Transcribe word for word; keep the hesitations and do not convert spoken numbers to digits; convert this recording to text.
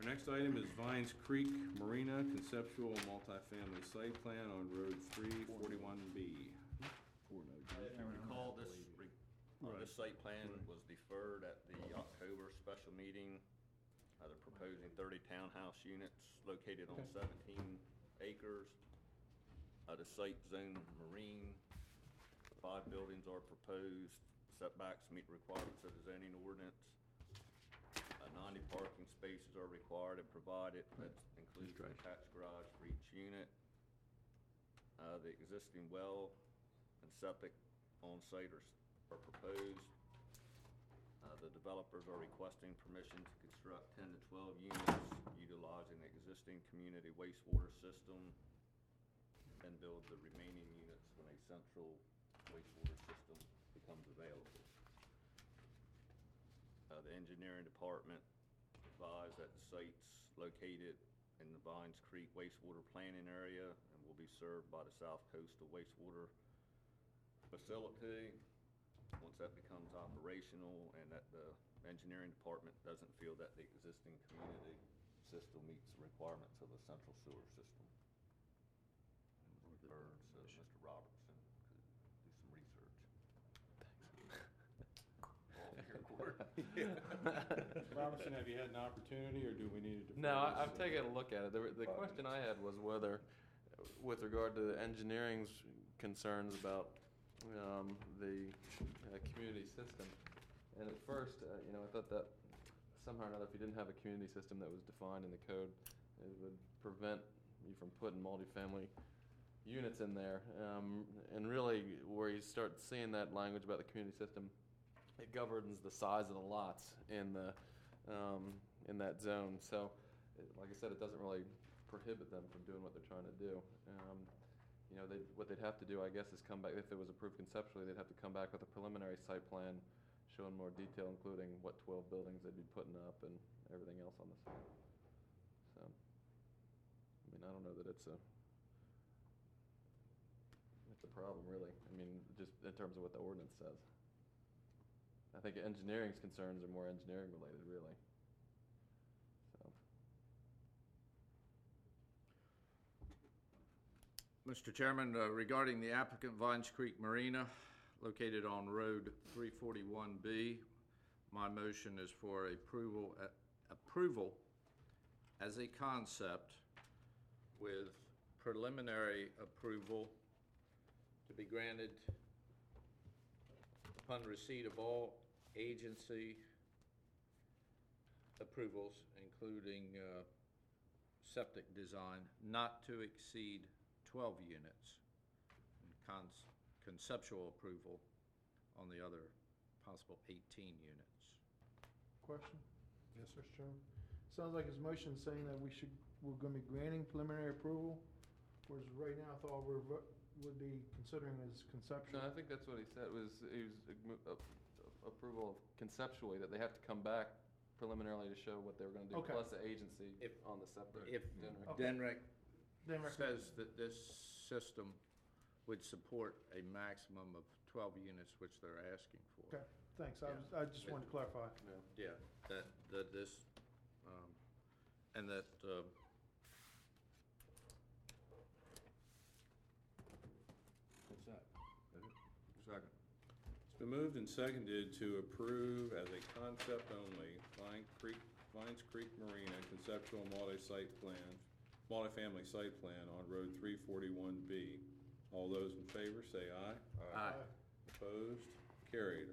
next item is Vines Creek Marina Conceptual Multifamily Site Plan on Road three forty-one B. If you recall, this, re- uh, this site plan was deferred at the October special meeting. Uh, They're proposing thirty townhouse units located on seventeen acres. Uh, The site zone marine. Five buildings are proposed. Setbacks meet requirements of the zoning ordinance. Uh, ninety parking spaces are required and provided. That includes an attached garage for each unit. Uh, The existing well and septic on site are, are proposed. Uh, the developers are requesting permission to construct ten to twelve units utilizing the existing community wastewater system and build the remaining units when a central wastewater system becomes available. Uh, the engineering department advised that the site's located in the Vines Creek wastewater planning area and will be served by the South Coastal Wastewater Facility. Once that becomes operational and that the engineering department doesn't feel that the existing community system meets the requirements of the central sewer system. And referred so Mister Robertson could do some research. Robertson, have you had an opportunity, or do we need to defer No, I- this? I've taken a look at it. The, the question I had was whether, with regard to the engineering's concerns about um, the uh, community system, and at first, uh, you know, I thought that somehow or another, if you didn't have a community system that was defined in the code, it would prevent you from putting multifamily units in there. Um, and really, where you start seeing that language about the community system, it governs the size of the lots in the um, in that zone. So, it, like I said, it doesn't really prohibit them from doing what they're trying to do. Um, you know, they, what they'd have to do, I guess, is come back, if it was approved conceptually, they'd have to come back with a preliminary site plan showing more detail, including what twelve buildings they'd be putting up and everything else on the site. So, I mean, I don't know that it's a it's a problem, really. I mean, just in terms of what the ordinance says. I think engineering's concerns are more engineering related, really. So. Mister Chairman, uh, regarding the applicant Vines Creek Marina, located on Road three forty-one B, my motion is for approval, uh, approval as a concept with preliminary approval to be granted upon receipt of all agency approvals, including uh, septic design, not to exceed twelve units, and cons- conceptual approval on the other possible eighteen units. Question? Yes, sir, Chairman. Sounds like his motion saying that we should, we're gonna be granting preliminary approval, whereas right now I thought we we're, would be considering as conceptual. No, I think that's what he said, was, he was uh, approval of conceptually, that they have to come back preliminarily to show what they were gonna do, Okay. plus the agency If- on the septic. If dinner. Okay. Denrick Then rec- says that this system would support a maximum of twelve units, which they're asking for. Okay, thanks. I was, I just wanted to clarify. Yeah. Yeah, that, that this, um, and that, uh, What's that? second. It's been moved and seconded to approve as a concept only Vine Creek, Vines Creek Marina Conceptual Multi-Site Plan, Multifamily Site Plan on Road three forty-one B. All those in favor say aye. Aye. Opposed? Carried.